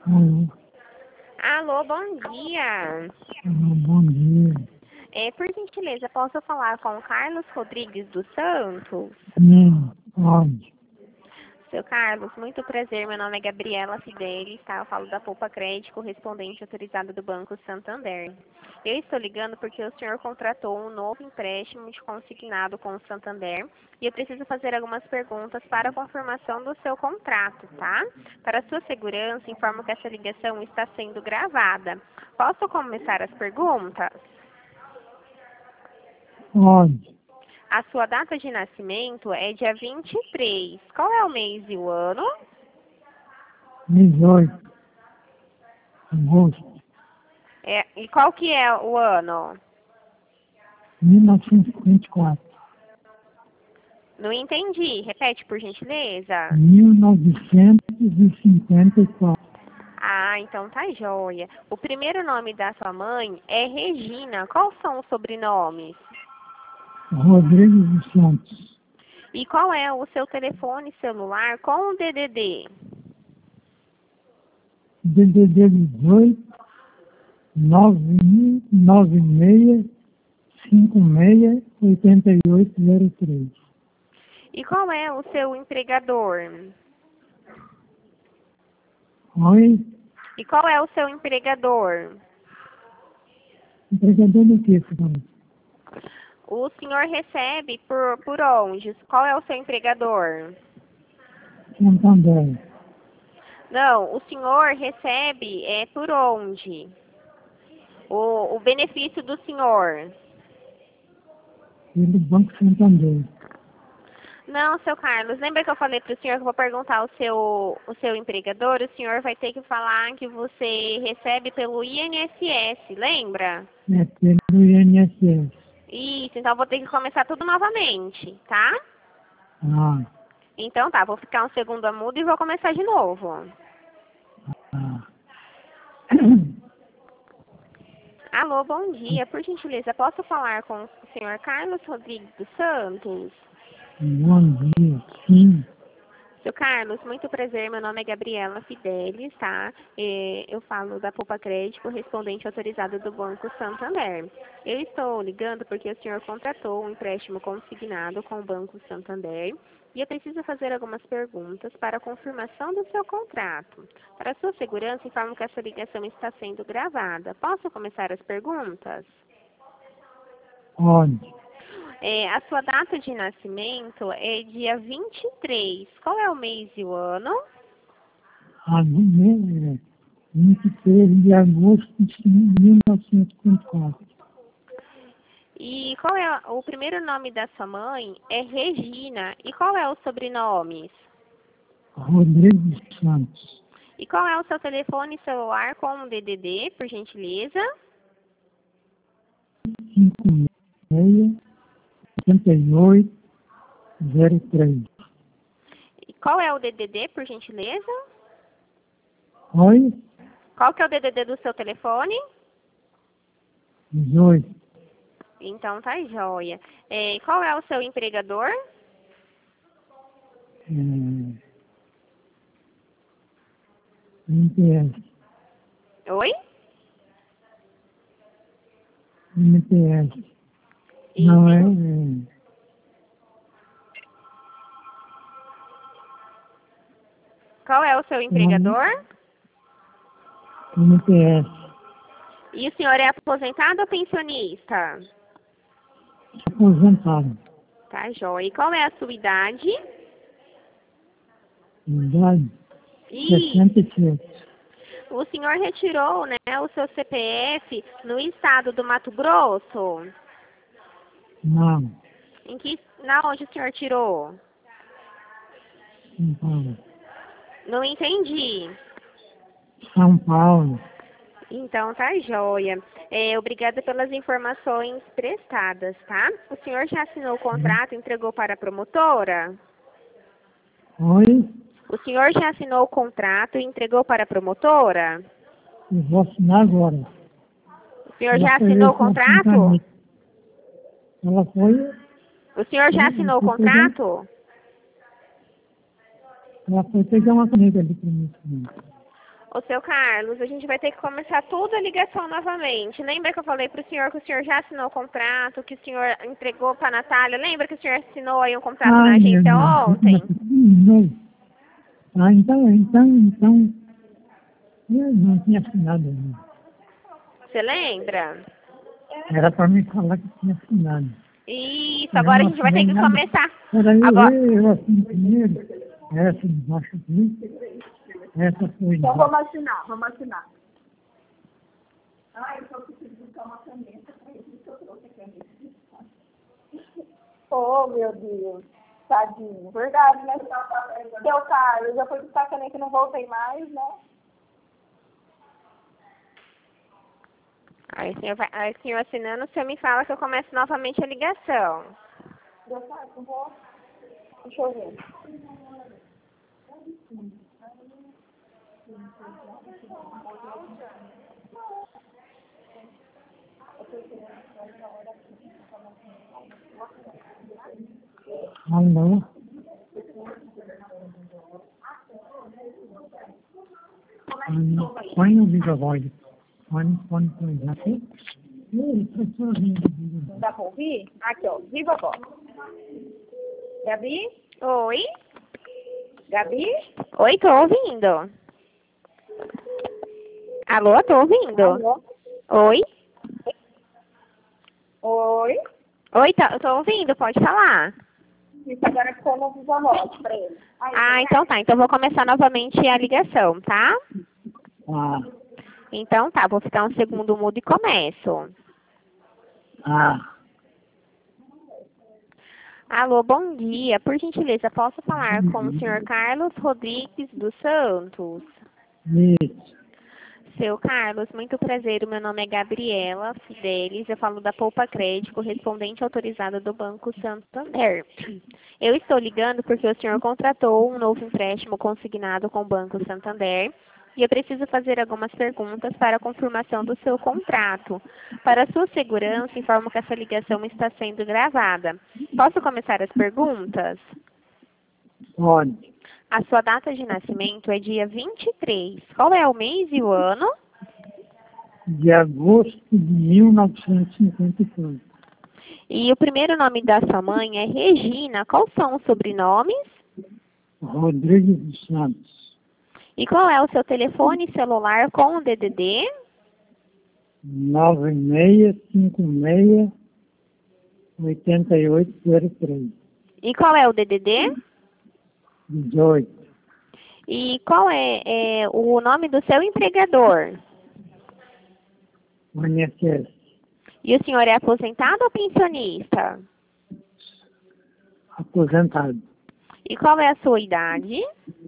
Alô, Alô, bom dia. bom dia. Por gentileza, posso falar com o Carlos Rodrigues dos Santos? Sim, pode. Seu Carlos, muito prazer. Meu nome é Gabriela Fidelis, tá? Eu falo da Poupa Crédito, correspondente autorizado do Banco Santander. Eu estou ligando porque o senhor contratou um novo empréstimo de consignado com o Santander e eu preciso fazer algumas perguntas para a confirmação do seu contrato, tá? Para sua segurança, informo que essa ligação está sendo gravada. Posso começar as perguntas? Pode. A sua data de nascimento é dia 23. Qual é o mês e o ano? 18 de agosto E qual que é o ano? de 1954. Não entendi. Repete, por gentileza. 1954. Ah, então tá joia. O primeiro nome da sua mãe é Regina. Quais são os sobrenomes? Rodrigues dos Santos. E qual é o seu telefone celular com o DDD? DDD 18 96 56 8803. E qual é o seu empregador? Oi? E qual é o seu empregador? Empregador do que, senhor? O senhor recebe por onde? Qual é o seu empregador? Santander. Não, o senhor recebe por onde? O benefício do senhor. Pelo Banco Santander. Não, seu Carlos, lembra que eu falei para o senhor que eu vou perguntar o seu empregador? O senhor vai ter que falar que você recebe pelo INSS, lembra? É pelo INSS. Isso, então eu vou ter que começar tudo novamente, tá? Ah, Então tá, vou ficar um segundo a mudo e vou começar de novo. ah. Alô, bom dia. Por gentileza, posso falar com o senhor Carlos Rodrigues dos Santos? Bom dia, sim. Seu Carlos, muito prazer. Meu nome é Gabriela Fidelis, tá? Eu falo da Poupa Crédito, correspondente autorizado do Banco Santander. Eu estou ligando porque o senhor contratou um empréstimo consignado com o Banco Santander e eu preciso fazer algumas perguntas para a confirmação do seu contrato. Para sua segurança, informo que essa ligação está sendo gravada. Posso começar as perguntas? Pode. A sua data de nascimento é dia 23. Qual é o mês e o ano? A 23 de agosto de 1954. E qual é o primeiro nome da sua mãe? É Regina. E qual é o sobrenome? Rodrigues dos Santos. E qual é o seu telefone celular com o DDD, por gentileza? 56 88 03. E qual é o DDD, por gentileza? Oi? Qual que é o DDD do seu telefone? 18. Então tá joia. Qual é o seu empregador? MTS. Oi? MTS. E Não é, qual é o seu empregador? MTS. E o senhor é aposentado ou pensionista? Aposentado. Tá, joia. E qual é a sua idade? Idade E 67. o senhor retirou, né, o seu CPF no estado do Mato Grosso? Não. Na onde o senhor tirou? São Paulo. Não entendi. São Paulo. Então tá joia. Obrigada pelas informações prestadas, tá? O senhor já assinou o contrato e entregou para a promotora? Oi? O senhor já assinou o contrato e entregou para a promotora? Eu vou assinar agora. O senhor Ela já foi assinou o ver se contrato? ela foi, O senhor já assinou o foi pegar, contrato? ela foi pegar uma caneta ali para mim. Ô, seu Carlos, a gente vai ter que começar toda a ligação novamente. Lembra que eu falei para o senhor que o senhor já assinou o contrato, que o senhor entregou para a Natália? Lembra que o senhor assinou aí um contrato na agência ontem? Não. Ah, então, eu não tinha assinado ainda. Você lembra? Era para me falar que tinha assinado. Isso, agora a gente vai ter que começar. Peraí, Agora... eu assino primeiro. Essa embaixo aqui. Essa foi Então embaixo. vamos assinar. Ah, eu só preciso buscar uma caneta para isso que eu trouxe a caneta. Oh, meu Deus. Tadinho. Verdade, né? Seu Carlos, já foi buscar a caneta e não voltei mais, né? Aí o senhor assinando, o senhor me fala que eu começo novamente a ligação. Deu certo, não vou. Deixa eu ver. Alô? Põe o microfone. Põe aqui. Não dá pra ouvir? Aqui, ó. Viva voz. Gabi? Oi? Gabi? Oi, tô ouvindo. Alô, tô ouvindo. Alô? Oi? Oi? Oi, eu tô ouvindo, pode falar. Isso agora ficou no Viva Voz pra ele. Ah, então tá. Então vou começar novamente a ligação, tá? Ah, Então tá, vou ficar um segundo mudo e começo. Alô, bom dia. Por gentileza, posso falar com o senhor Carlos Rodrigues dos Santos? isso. Seu Carlos, muito prazer. O meu nome é Gabriela Fidelis. Eu falo da Poupa Crédito, correspondente autorizada do Banco Santander. Eu estou ligando porque o senhor contratou um novo empréstimo consignado com o Banco Santander e eu preciso fazer algumas perguntas para a confirmação do seu contrato. Para sua segurança, informo que essa ligação está sendo gravada. Posso começar as perguntas? Pode. A sua data de nascimento é dia 23. Qual é o mês e o ano? De agosto de 1952. E o primeiro nome da sua mãe é Regina. Quais são os sobrenomes? Rodrigues dos Santos. E qual é o seu telefone celular com o DDD? 9656-8803. E qual é o DDD? 18. E qual é o nome do seu empregador? INSS. E o senhor é aposentado ou pensionista? Aposentado. E qual é a sua idade?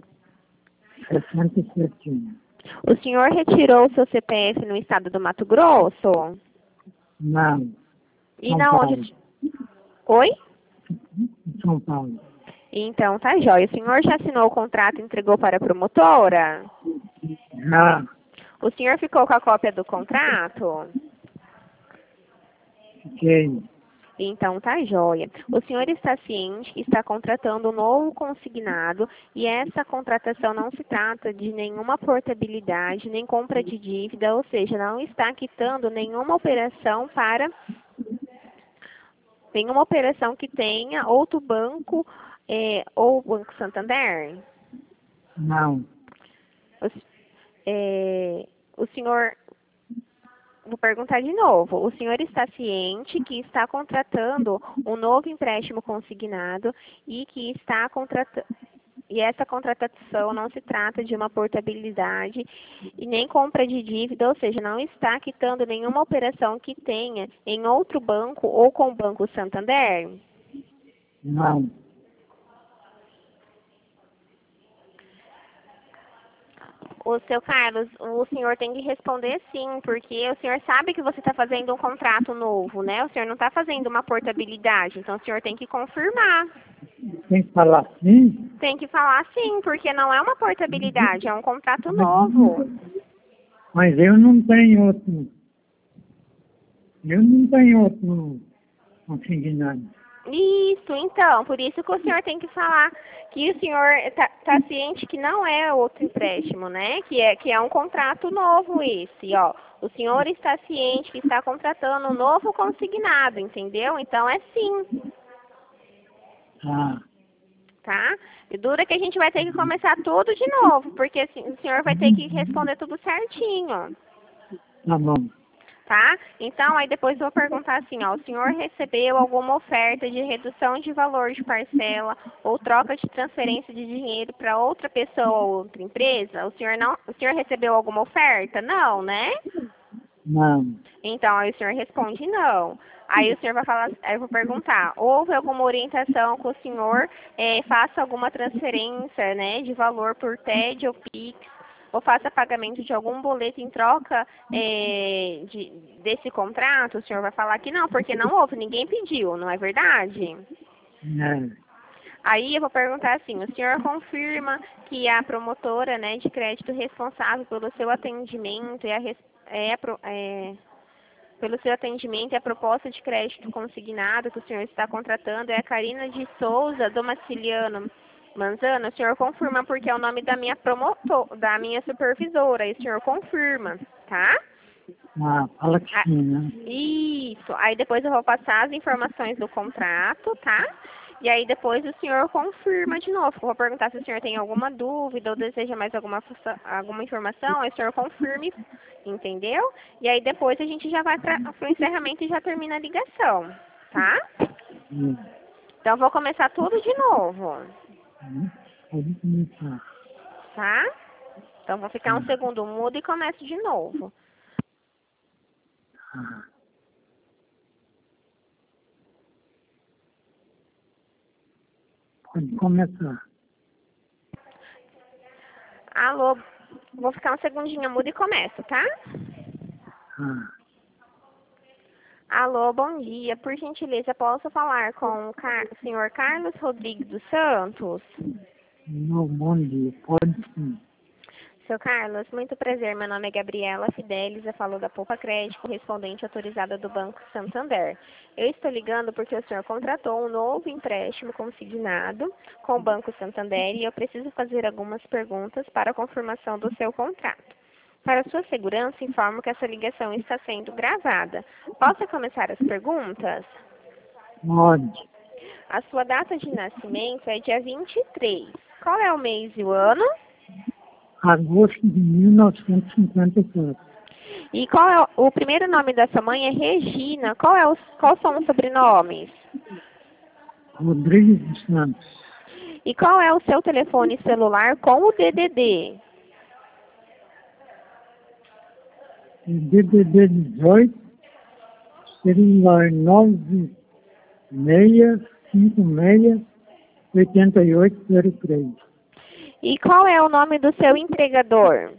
67 anos. O senhor retirou o seu CPF no estado do Mato Grosso? Não. E São na Paulo. onde? Oi? Em São Paulo. Então, tá jóia. O senhor já assinou o contrato e entregou para a promotora? Já. O senhor ficou com a cópia do contrato? Fiquei. Então, tá jóia. O senhor está ciente que está contratando um novo consignado e essa contratação não se trata de nenhuma portabilidade, nem compra de dívida, ou seja, não está quitando nenhuma operação que tenha outro banco ou Banco Santander? Não. O senhor, vou perguntar de novo, o senhor está ciente que está contratando um novo empréstimo consignado e que está e essa contratação não se trata de uma portabilidade e nem compra de dívida, ou seja, não está quitando nenhuma operação que tenha em outro banco ou com o Banco Santander? Não. O seu Carlos, o senhor tem que responder sim, porque o senhor sabe que você está fazendo um contrato novo, né? O senhor não está fazendo uma portabilidade, então o senhor tem que confirmar. Tem que falar assim? Tem que falar sim, porque não é uma portabilidade, é um contrato novo. Mas eu não tenho outro. Eu não tenho outro consignado. Isso, então, por isso que o senhor tem que falar que o senhor tá ciente que não é outro empréstimo, né? Que é um contrato novo esse, ó. O senhor está ciente que está contratando um novo consignado, entendeu? Então é sim, Ah, tá? E dura que a gente vai ter que começar tudo de novo, porque assim, o senhor vai ter que responder tudo certinho. tá bom. Tá? Então, aí depois eu vou perguntar assim, ó, o senhor recebeu alguma oferta de redução de valor de parcela ou troca de transferência de dinheiro para outra pessoa ou outra empresa? O senhor recebeu alguma oferta? Não, né? Não, Então, aí o senhor responde não. Aí o senhor vai falar, aí eu vou perguntar, houve alguma orientação que o senhor faça alguma transferência, né, de valor por TED ou PIX, ou faça pagamento de algum boleto em troca desse contrato? O senhor vai falar que não, porque não houve, ninguém pediu, não é verdade? é, Aí eu vou perguntar assim, o senhor confirma que a promotora, né, de crédito responsável pelo seu atendimento pelo seu atendimento e a proposta de crédito consignado que o senhor está contratando é a Karina de Souza Domiciliano Manzano? O senhor confirma porque é o nome da da minha supervisora, e o senhor confirma, tá? fala que Ah, sim, né? isso. Aí depois eu vou passar as informações do contrato, tá? E aí depois o senhor confirma de novo. Eu vou perguntar se o senhor tem alguma dúvida ou deseja mais alguma informação, aí o senhor confirme, entendeu? E aí depois a gente já vai para o encerramento e já termina a ligação, tá? Hum, Então eu vou começar tudo de novo, Pode começar. tá? Então vou ficar um segundo mudo e começo de novo. Ah, pode começar. Alô, vou ficar um segundinho mudo e começo, tá? Ah, Alô, bom dia. Por gentileza, posso falar com o senhor Carlos Rodrigues dos Santos? não, bom dia. Pode sim. Seu Carlos, muito prazer. Meu nome é Gabriela Fidelis, eu falo da Poupa Crédito, correspondente autorizada do Banco Santander. Eu estou ligando porque o senhor contratou um novo empréstimo consignado com o Banco Santander e eu preciso fazer algumas perguntas para a confirmação do seu contrato. Para sua segurança, informo que essa ligação está sendo gravada. Posso começar as perguntas? Pode. A sua data de nascimento é dia 23. Qual é o mês e o ano? Agosto de 1954. E qual é o primeiro nome da sua mãe? É Regina. Quais são os sobrenomes? Rodrigues dos Santos. E qual é o seu telefone celular com o DDD? DDD 18, celular 96568803. E qual é o nome do seu empregador?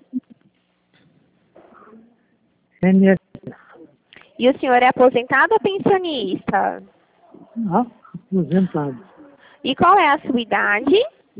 NS. E o senhor é aposentado ou pensionista? Aposentado. E qual é a sua idade?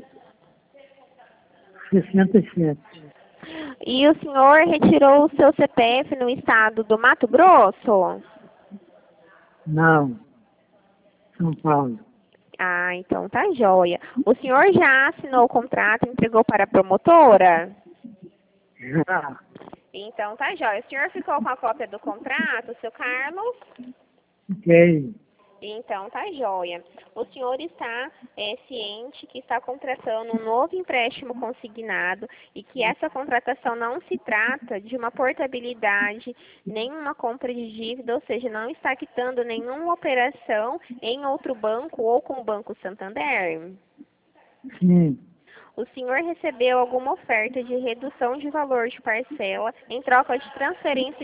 67. E o senhor retirou o seu CPF no estado do Mato Grosso? Não. São Paulo. Ah, então tá joia. O senhor já assinou o contrato e entregou para a promotora? Já. Então tá joia. O senhor ficou com a cópia do contrato, seu Carlos? Fiquei. Então tá joia. O senhor está ciente que está contratando um novo empréstimo consignado e que essa contratação não se trata de uma portabilidade, nem uma compra de dívida, ou seja, não está quitando nenhuma operação em outro banco ou com o Banco Santander? Sim. O senhor recebeu alguma oferta de redução de valor de parcela em troca de transferência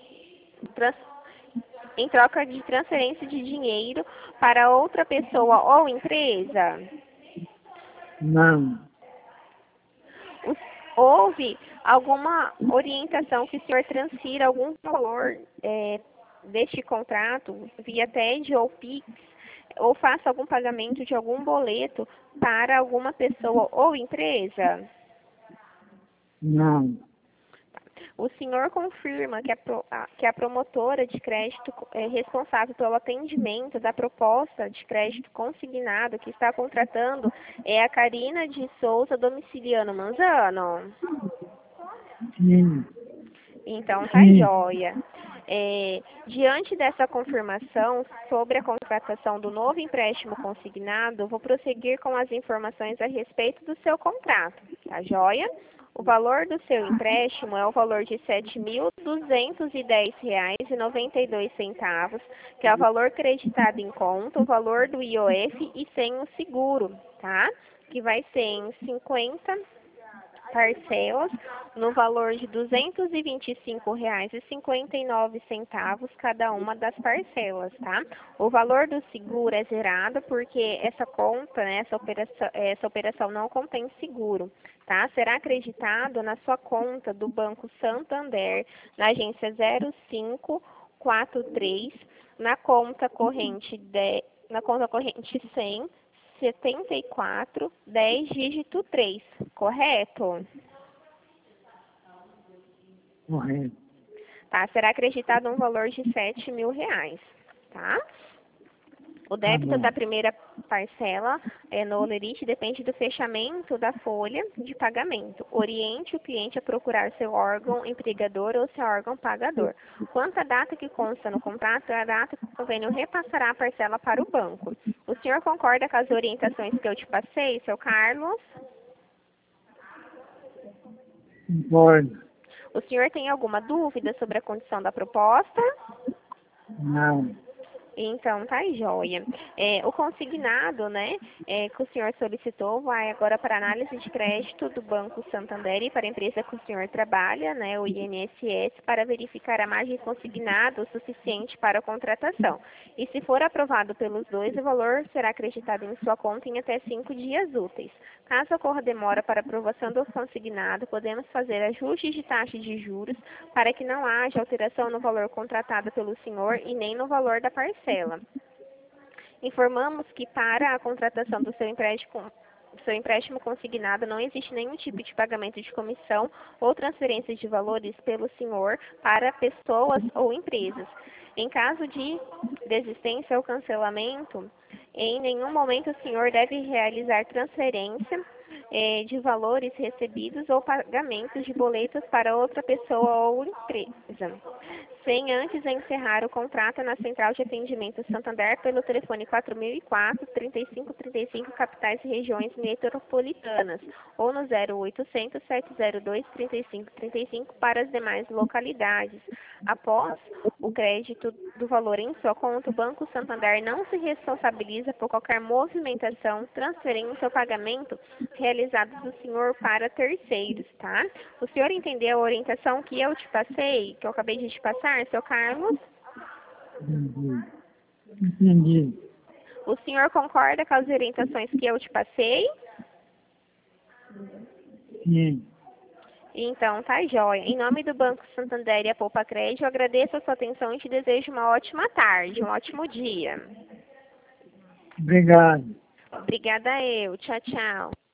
de dinheiro para outra pessoa ou empresa? Não. Houve alguma orientação que o senhor transfira algum valor deste contrato via TED ou PIX, ou faça algum pagamento de algum boleto para alguma pessoa ou empresa? Não. O senhor confirma que a promotora de crédito responsável pelo atendimento da proposta de crédito consignado que está contratando é a Karina de Souza Domiciliano Manzano? Sim. Então, tá joia. Diante dessa confirmação sobre a contratação do novo empréstimo consignado, vou prosseguir com as informações a respeito do seu contrato. Tá joia? O valor do seu empréstimo é o valor de R$ 7.210,92, que é o valor creditado em conta, o valor do IOF e sem o seguro, tá? Que vai ser em 50 parcelas no valor de R$ 225,59 cada uma das parcelas, tá? O valor do seguro é zerado porque essa conta, né, essa operação não contém seguro, tá? Será acreditado na sua conta do Banco Santander, na agência 0543, na conta corrente 100 74 10 dígito 3, correto? Correto. Tá, será acreditado um valor de R$ 7.000, tá? O débito da primeira parcela no Olerite depende do fechamento da folha de pagamento. Oriente o cliente a procurar seu órgão empregador ou seu órgão pagador. Quanto à data que consta no contrato, é a data que o convênio repassará a parcela para o banco. O senhor concorda com as orientações que eu te passei, seu Carlos? Concordo. O senhor tem alguma dúvida sobre a condição da proposta? Não. Então, tá joia. O consignado, né, que o senhor solicitou, vai agora para análise de crédito do Banco Santander e para a empresa que o senhor trabalha, né, o INSS, para verificar a margem consignada o suficiente para a contratação. E se for aprovado pelos dois, o valor será acreditado em sua conta em até 5 dias úteis. Caso ocorra demora para aprovação do consignado, podemos fazer ajustes de taxa de juros para que não haja alteração no valor contratado pelo senhor e nem no valor da parcela. Informamos que para a contratação do seu empréstimo consignado não existe nenhum tipo de pagamento de comissão ou transferência de valores pelo senhor para pessoas ou empresas. Em caso de desistência ou cancelamento, em nenhum momento o senhor deve realizar transferência de valores recebidos ou pagamentos de boletos para outra pessoa ou empresa, sem antes encerrar o contrato na Central de Atendimento Santander pelo telefone 4004-3535, capitais e regiões metropolitanas, ou no 0800-702-3535 para as demais localidades. Após o crédito do valor em sua conta, o Banco Santander não se responsabiliza por qualquer movimentação, transferência ou pagamento realizados do senhor para terceiros, tá? O senhor entendeu a orientação que eu te passei, que eu acabei de te passar, seu Carlos? Entendi. O senhor concorda com as orientações que eu te passei? Sim. Então, tá joia. Em nome do Banco Santander e a Poupa Crédito, eu agradeço a sua atenção e te desejo uma ótima tarde, um ótimo dia. Obrigado. Obrigada eu. Tchau, tchau.